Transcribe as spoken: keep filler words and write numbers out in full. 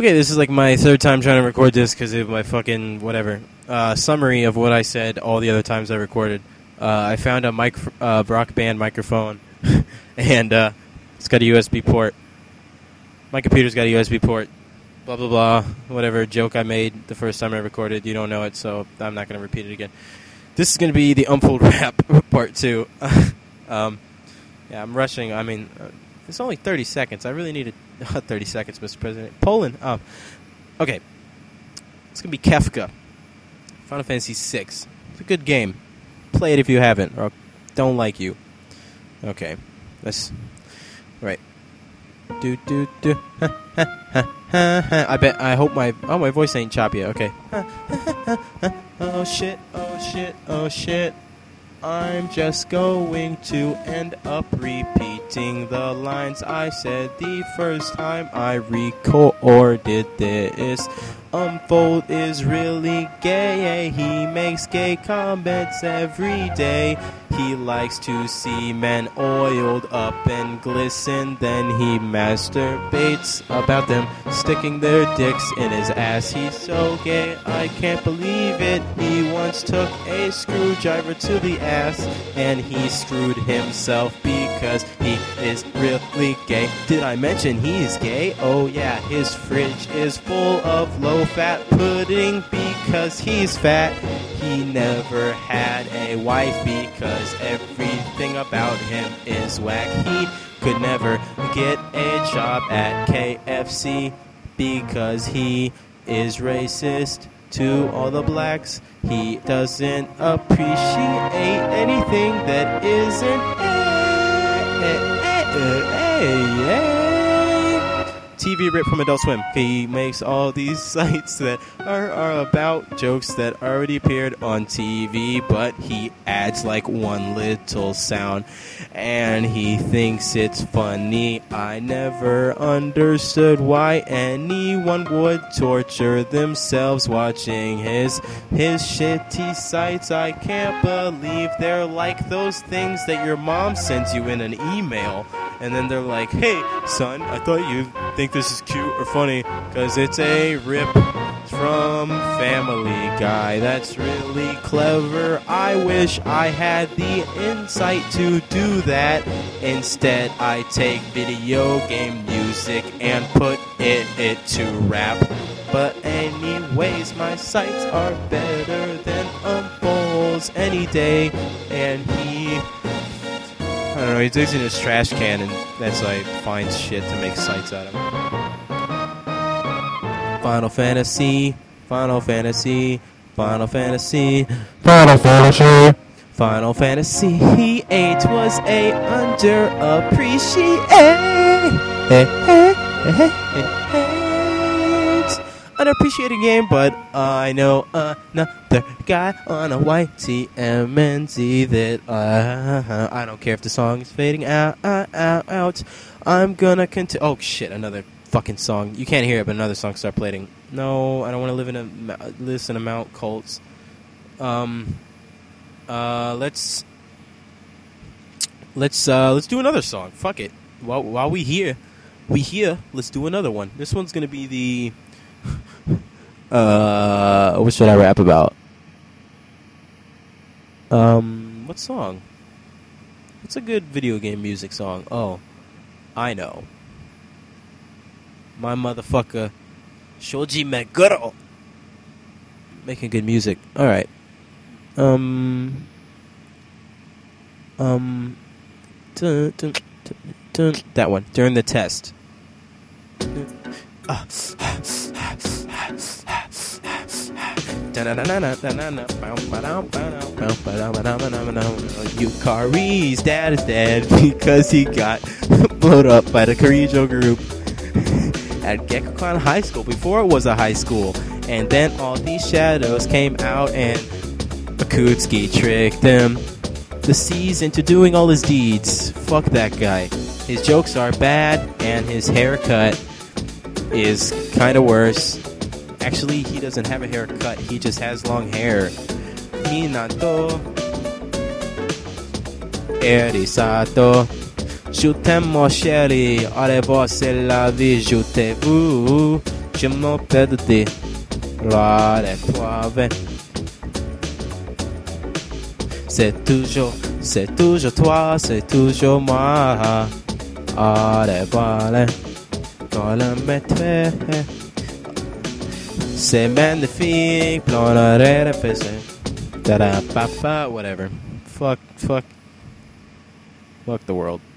Okay, this is like my third time trying to record this because of my fucking whatever. Uh, summary of what I said all the other times I recorded. Uh, I found a mic- uh, Rock Band microphone, and uh, it's got a U S B port. My computer's got a U S B port. Blah, blah, blah. Whatever joke I made the first time I recorded. You don't know it, so I'm not going to repeat it again. This is going to be the Unfold Rap part two. um, yeah, I'm rushing. I mean, uh, it's only thirty seconds. I really needed uh, thirty seconds, Mister President. Poland. Oh. Okay. It's going to be Kefka. Final Fantasy six. It's a good game. Play it if you haven't, or don't like you. Okay. Let's... Right. Do, do, do. I bet... I hope my... Oh, my voice ain't choppy yet. Okay. Oh, shit. Oh, shit. Oh, shit. I'm just going to end up repeating the lines I said the first time I recorded this. Unfold is really gay. He makes gay comments every day. He likes to see men oiled up and glisten. Then he masturbates about them sticking their dicks in his ass. He's so gay, I can't believe it. He once took a screwdriver to the ass and he screwed himself because he is really gay. Did I mention he's gay? Oh yeah, his fridge is full of low-fat pudding because he's fat. He never had a wife because everything about him is whack. He could never get a job at K F C because he is racist to all the blacks. He doesn't appreciate anything that isn't a, a, a, a. T V ripped from Adult Swim. He makes all these sites that are, are about jokes that already appeared on T V, but he adds like one little sound, and he thinks it's funny. I never understood why anyone would torture themselves watching his his shitty sites. I can't believe they're like those things that your mom sends you in an email, and then they're like, "Hey, son, I thought you'd think this is cute or funny because it's a rip from Family Guy." That's really clever. I wish I had the insight to do that. Instead, I take video game music and put it, it to rap. But anyways, my sites are better than Unfold's any day. And he... I don't know, he digs in his trash can and that's like finds shit to make sites out of. Final Fantasy, Final Fantasy, Final Fantasy, Final Fantasy, Final Fantasy eight was a underappreciated, unappreciated game, but I know another guy on a white T M N Z that uh, I don't care if the song is fading out, out, out, out. I'm gonna continue. Oh shit, another fucking song. You can't hear it, but another song start playing. No, I don't want to live in a listen to Mount Colts. Um, uh, let's let's uh, let's do another song. Fuck it. While while we here, we here. Let's do another one. This one's gonna be the. uh, what should I rap about? Um, what song? What's a good video game music song? Oh, I know. My motherfucker, Shoji Meguro, making good music. All right. Um. Um. Dun, dun, dun, dun, that one. During the test. Uh. Yukari's dad is dead because he got blown up by the Karijo group at Gekkoukan High School before it was a high school. And then all these shadows came out and Bakutsuki tricked them, the C's, into doing all his deeds. Fuck that guy. His jokes are bad and his haircut is kind of worse. Actually, he doesn't have a haircut. He just has long hair. Minato Erisato Je t'aime mon chéri, allez voir c'est la vie, je t'ai vu. je m'appelle de thé. Rare toi, ven. C'est toujours, c'est toujours toi, c'est toujours moi. Allez, voilà. Dans le métro. C'est magnifique. Dans la répétition. Ta-da, papa, whatever. Fuck, fuck. Fuck the world.